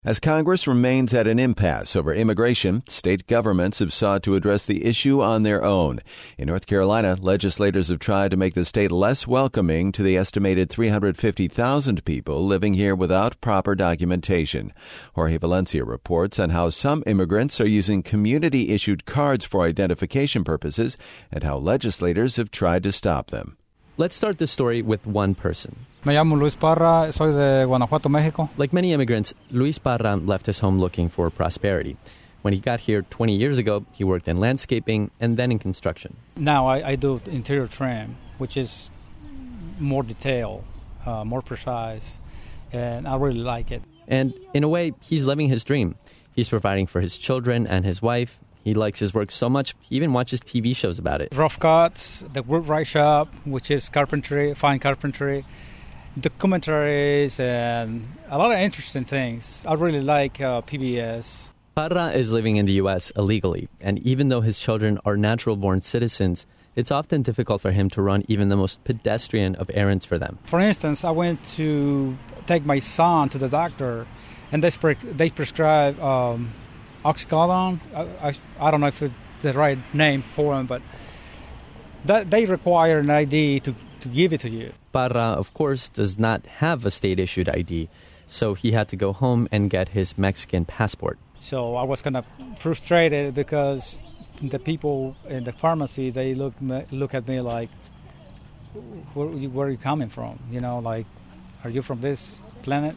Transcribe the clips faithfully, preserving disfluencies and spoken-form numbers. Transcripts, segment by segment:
As Congress remains at an impasse over immigration, state governments have sought to address the issue on their own. In North Carolina, legislators have tried to make the state less welcoming to the estimated three hundred fifty thousand people living here without proper documentation. Jorge Valencia reports on how some immigrants are using community-issued cards for identification purposes and how legislators have tried to stop them. Let's start this story with one person. Me llamo Luis Parra, soy de Guanajuato, Mexico. Like many immigrants, Luis Parra left his home looking for prosperity. When he got here twenty years ago, he worked in landscaping and then in construction. Now I, I do interior trim, which is more detailed, uh, more precise, and I really like it. And in a way, he's living his dream. He's providing for his children and his wife. He likes his work so much, he even watches T V shows about it. Rough cuts, the woodwright shop, which is carpentry, fine carpentry, documentaries, and a lot of interesting things. I really like uh, P B S. Parra is living in the U S illegally, and even though his children are natural-born citizens, it's often difficult for him to run even the most pedestrian of errands for them. For instance, I went to take my son to the doctor, and they, pre- they prescribe um, Oxycodone. I, I, I don't know if it's the right name for him, but that they require an I D to, to give it to you. Parra, of course, does not have a state-issued I D, so he had to go home and get his Mexican passport. So I was kind of frustrated because the people in the pharmacy, they look look at me like, where, where are you coming from? You know, like, are you from this planet?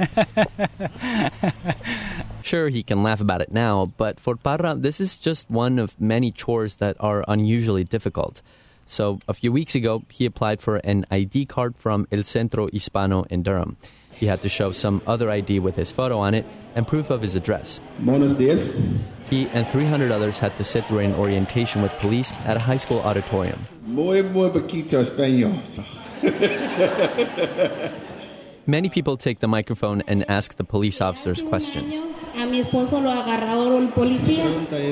Sure, he can laugh about it now, but for Parra, this is just one of many chores that are unusually difficult. So a few weeks ago, he applied for an I D card from El Centro Hispano in Durham. He had to show some other I D with his photo on it and proof of his address. Buenos dias. He and three hundred others had to sit through an orientation with police at a high school auditorium. Muy, muy poquito español. Many people take the microphone and ask the police officers questions. A mi esposo lo agarró el policía.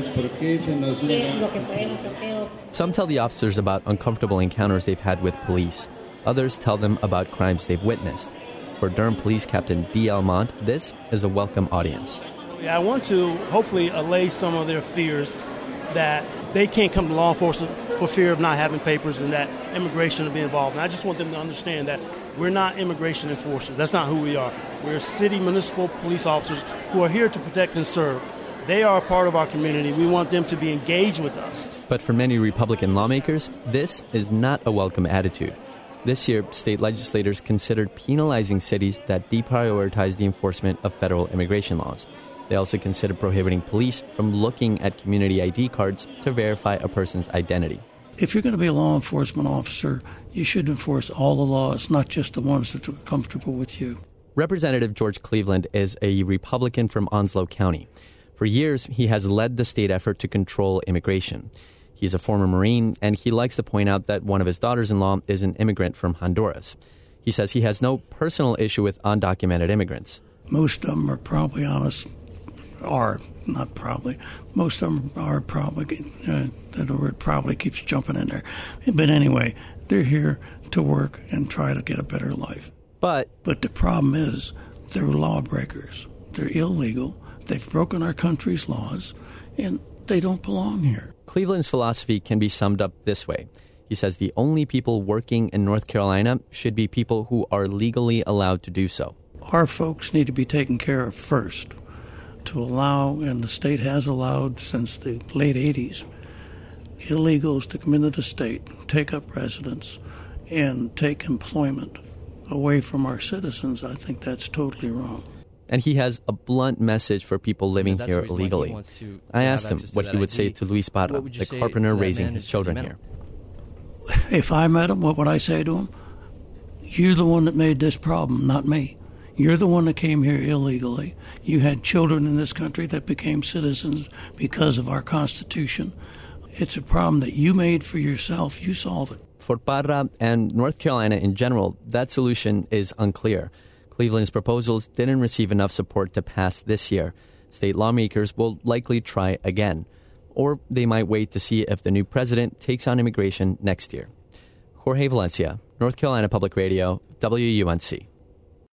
Some tell the officers about uncomfortable encounters they've had with police. Others tell them about crimes they've witnessed. For Durham Police Captain B. Almont, this is a welcome audience. I want to hopefully allay some of their fears that they can't come to law enforcement for fear of not having papers and that immigration will be involved. And I just want them to understand that we're not immigration enforcers. That's not who we are. We're city municipal police officers who are here to protect and serve. They are a part of our community. We want them to be engaged with us. But for many Republican lawmakers, this is not a welcome attitude. This year, state legislators considered penalizing cities that deprioritize the enforcement of federal immigration laws. They also considered prohibiting police from looking at community I D cards to verify a person's identity. If you're going to be a law enforcement officer, you should enforce all the laws, not just the ones that are comfortable with you. Representative George Cleveland is a Republican from Onslow County. For years, he has led the state effort to control immigration. He's a former Marine, and he likes to point out that one of his daughters-in-law is an immigrant from Honduras. He says he has no personal issue with undocumented immigrants. Most of them are probably honest, are, not probably, most of them are probably, uh, the word probably keeps jumping in there. But anyway, they're here to work and try to get a better life. But, but the problem is they're lawbreakers. They're illegal. They've broken our country's laws, and they don't belong here. Cleveland's philosophy can be summed up this way. He says the only people working in North Carolina should be people who are legally allowed to do so. Our folks need to be taken care of first to allow, and the state has allowed since the late eighties, illegals to come into the state, take up residence, and take employment away from our citizens. I think that's totally wrong. And he has a blunt message for people living here illegally. I asked him what he would say to Luis Parra, the carpenter raising his children here. If I met him, what would I say to him? You're the one that made this problem, not me. You're the one that came here illegally. You had children in this country that became citizens because of our Constitution. It's a problem that you made for yourself. You solve it. For Parra and North Carolina in general, that solution is unclear. Cleveland's proposals didn't receive enough support to pass this year. State lawmakers will likely try again. Or they might wait to see if the new president takes on immigration next year. Jorge Valencia, North Carolina Public Radio, W U N C.